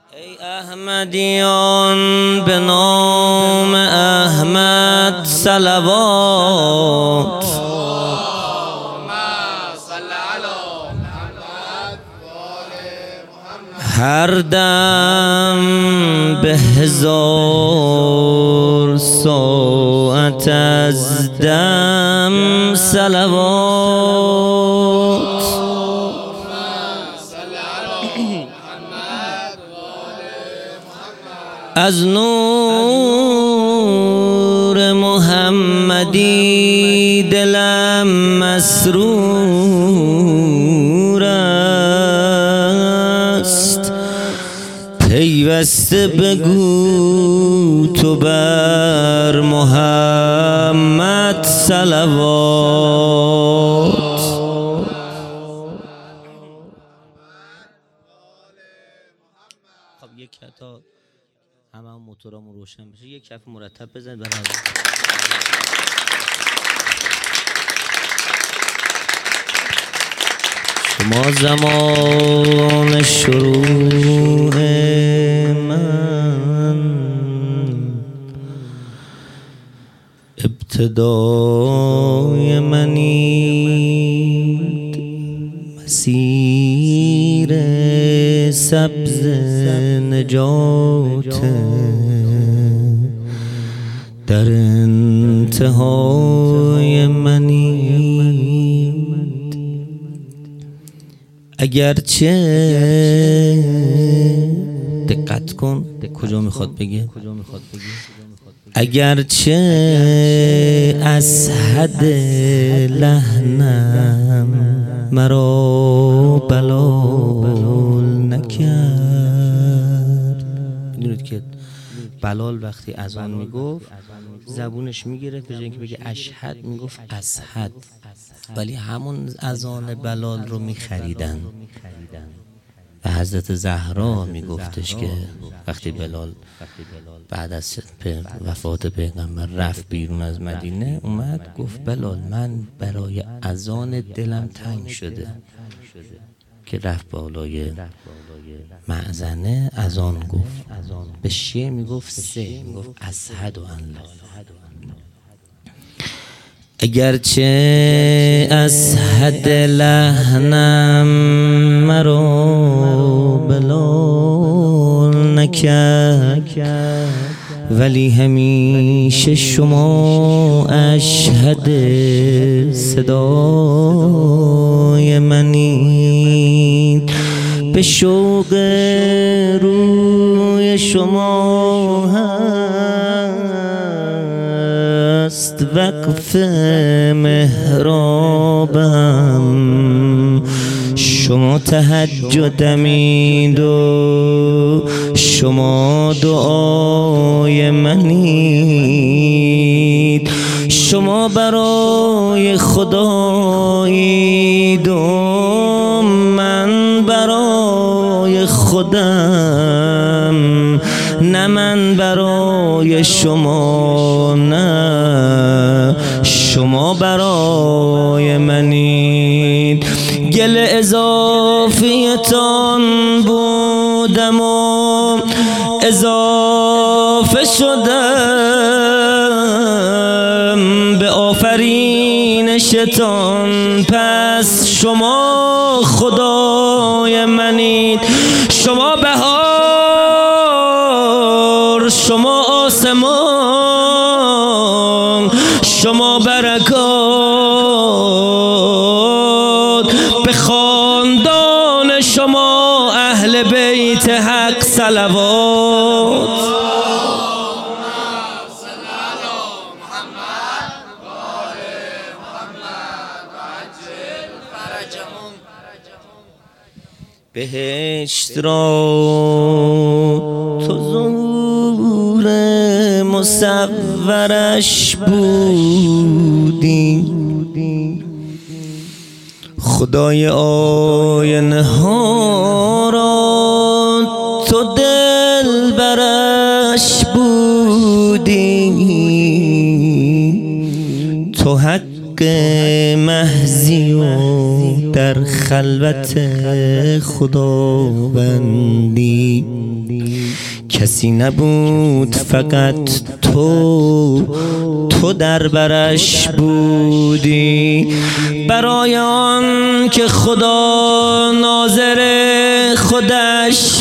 ای احمدیان به نام احمد صلوات، هر دم به 1000 ساعت از دم صلوات. از نور محمدی دلم مسرور است، پیوسته بگو تو بر محمد صلوات. خب یک تا همه موتورامون روشن بشه، یک کف مرتب بزنید برای شما. زمان شروع من، ابتدای منید، مسیر سبز نجات در انتهای منید. اگرچه دقت کن کجا میخواد بگه، اگرچه از حد لحنم مرا بلال نکرد. میدونید که بلال وقتی اذان میگفت زبونش میگرفت، به جای اینکه بگه اشهد میگفت اشهد، ولی همون اذان بلال رو میخریدن. و حضرت زهرا میگفتش که وقتی بلال بعد از وفات پیغمبر رفت بیرون از مدینه، اومد گفت بلال من برای اذان دلم تنگ شده، که رفت بالای مأذنه اذان گفت، به شیعه میگفت سه، میگفت اشهد ان لا. اگرچه از حد لحنم مرا بلال نکرد، ولی همیشه شما اشهد صدای منید. به شوق روی شما هست وقف محرابم، شما تهجدمید و شما دعای منید. شما برای خدایید و من برای خودم، نه من برای شما، نه شما برای منید. گل اضافیتان بودم و اضافه شدم به آفرینشتان، پس شما خدای منید. شما بهار، شما آسمان، شما برکات، به خاندان شما اهل بیت حق صلوات. بهشت را تو ظهور مصورش بودی، خدای آینه ها را تو دل برش بودی. تو حق محضی و در خلوت خداوندی، کسی نبود فقط تو در برش بودی، برای آن که خدا ناظر خودش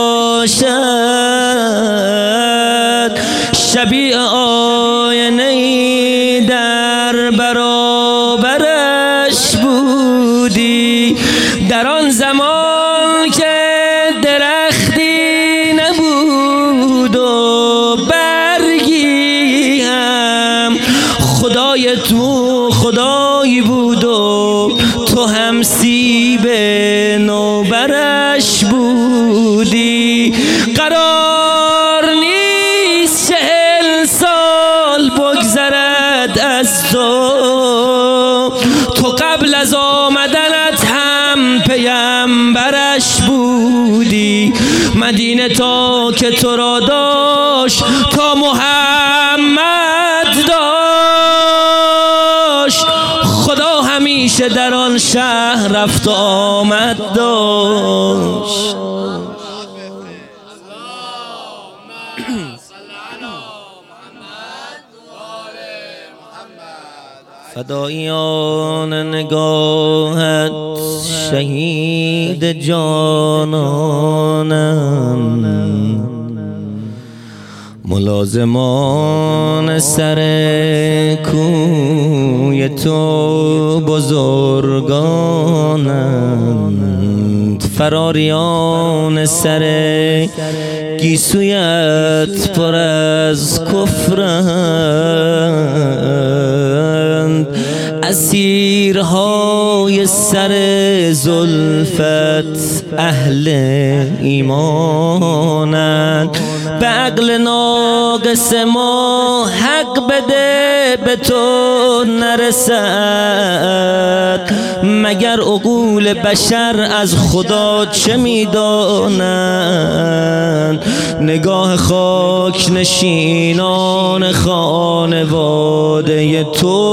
باشد، شبیه آینه‌ای در برابرش بودی. در آن زمان که درختی نبود و برگی هم، خدای تو خدایی بود و تو هم سیب نوبرش بودی. قرار نیست 40 سال بگذرد از تو قبل از آمدنت هم پیامبرش بودی. مدینه تا که تو را داشت، تا محمد داشت، خدا همیشه در آن شهر رفت و آمد داشت. فدایان نگاهت شهید جانانم، ملازمان سر کوی تو بزرگانند، فراریان سر گیسویت پر از کفرند، اسیرهای سر زلفت اهل ایمانند. به عقل ناقص ما حق بده به تو نرسد، مگر عقول بشر از خدا چه میدانند؟ نگاه خاک نشینان خانواده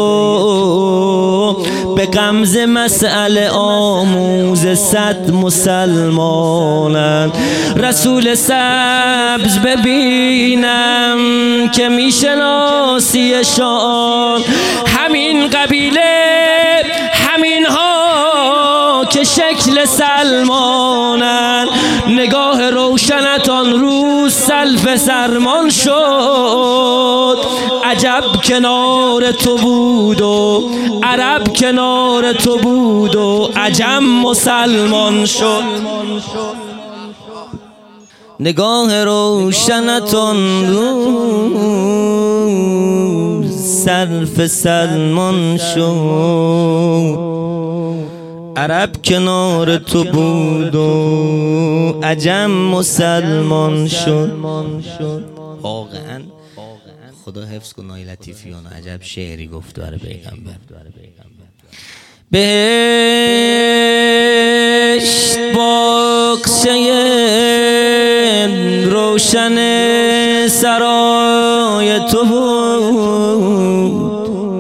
تو به غمزه مسئله آموز 100 مسلمانند. رسول سبز ببینم که میشناسیشان، همین قبیله همین ها که شکل سلمانند. نگاه روشنت آن روز سلف سرمان شد، عجب کنار تو بود و عرب کنار تو بود و عجم مسلمان شد. نگاه روشنت آن روز سلف سلمان شد، عرب کنار تو بود و عجم مسلمان شد. واقعا خدا حفظ کن نای لطیفیان، عجب شعری گفت برای پیغمبر. بهشت باغچه روشن سرای تو بود،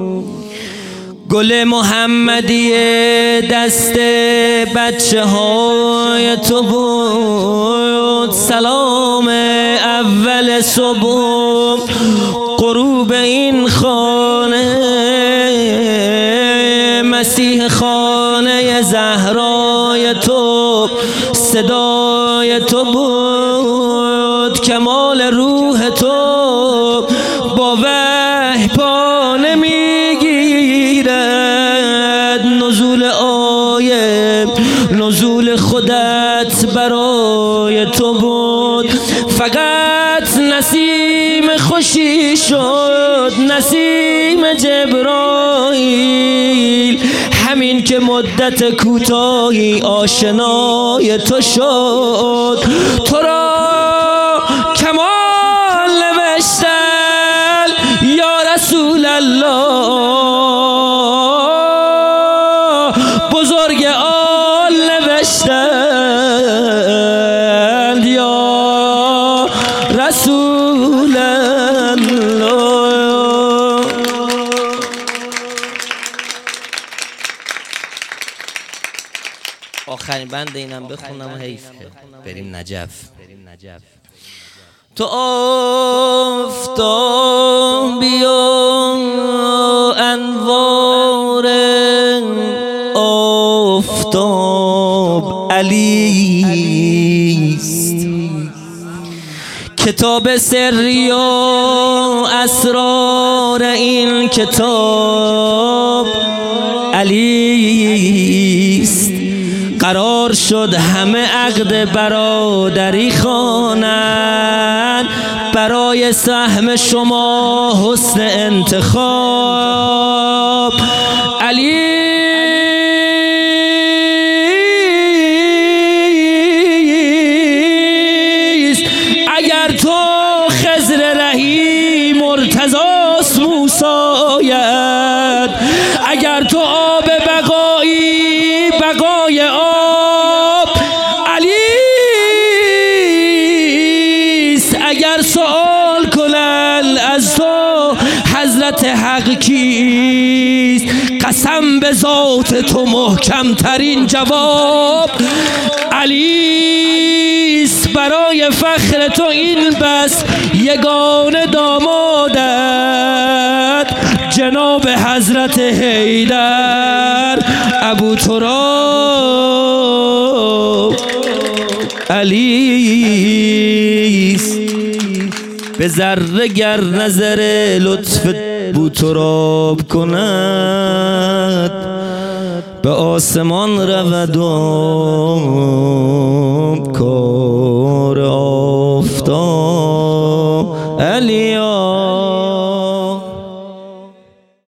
گل محمدی دست بچه های تو بود. سلام اول صبح غروب این خانه، مسیح خانه زهرای تو صدای تو بود. کمال روح تو با وحی پا نمیگیرد، نزول آیه نزول خودت برای تو بود. فقط نسیم خوشی شد، نسیم جبرائیل، همین که مدت کوتاهی آشنای تو شد. تو را کمال نوشتن یا رسول الله، بزرگ آل نوشتن یا رسول الله. آخرین بند اینم بخونم و حیفه بریم نجف. تو آفتابی و انوار آفتاب علیست، کتاب سری و اسرار این کتاب علیست. قرار شد همه عقد برادری خوانند، برای سهم شما حسن انتخاب علیست. اگر تو خضر رهی مرتضاست موسیت، اگر تو آب بقایی بقای آب علیست. اگر سؤال کنند از تو حضرت حق کیست، قسم به ذات تو محکم ترین جواب علیست. برای فخر تو این بس یگانه دامادت جناب حضرت حیدر ابوتراب علیست. به ذره گر نظر لطف ابوتراب کند، به آسمان رود و